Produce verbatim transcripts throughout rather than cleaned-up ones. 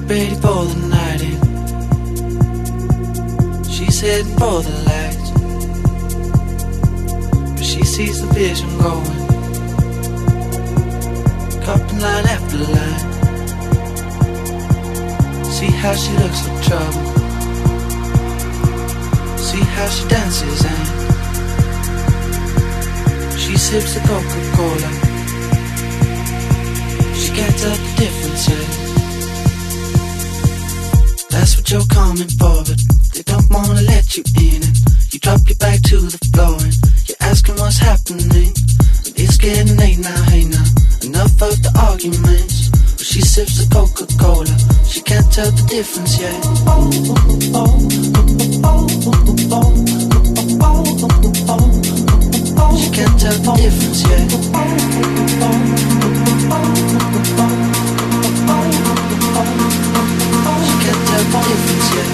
ready for the night in. She's heading for the lights, but she sees the vision going, cupping line after line. See how she looks like trouble, see how she dances and she sips the Coca-Cola. She can't tell the difference yet. That's what you're coming for, but they don't wanna let you in. And you drop your back to the floor and you're asking what's happening. It's getting late now, hey now, enough of the arguments. But she sips the Coca-Cola, she can't tell the difference yet. She can't tell the difference yet. She can't tell the difference yet.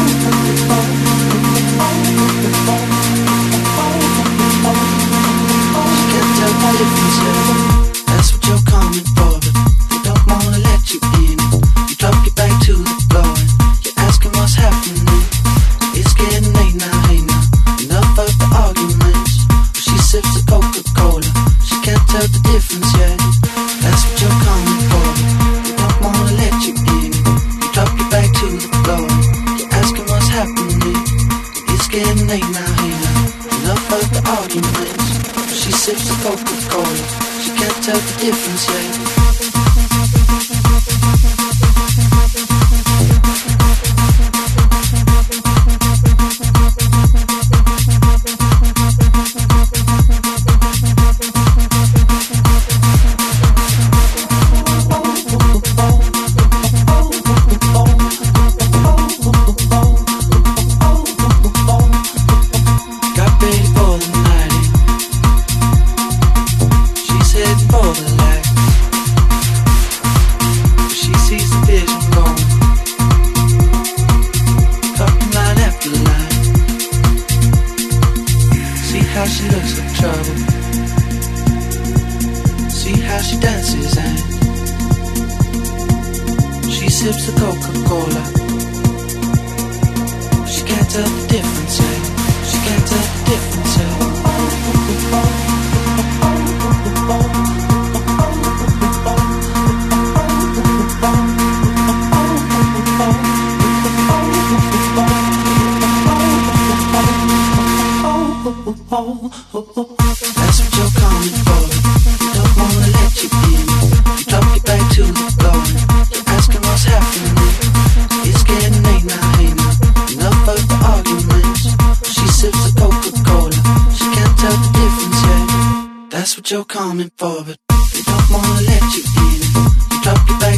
She can't tell the difference yet. That's what you're coming for, but they don't wanna let you in. You drop your back to the floor and you're asking what's happening. It's getting late now, hey now, enough of the arguments. But she sips the Coca-Cola, she can't tell the difference yet. That's what you're coming for, but they don't wanna let you in. You drop your back to the floor and you're asking what's happening. It's getting late now, hey now, enough of the arguments. But she sips the Coca-Cola, she can't tell the difference yet. You're coming for, but they don't wanna let you in. You drop your back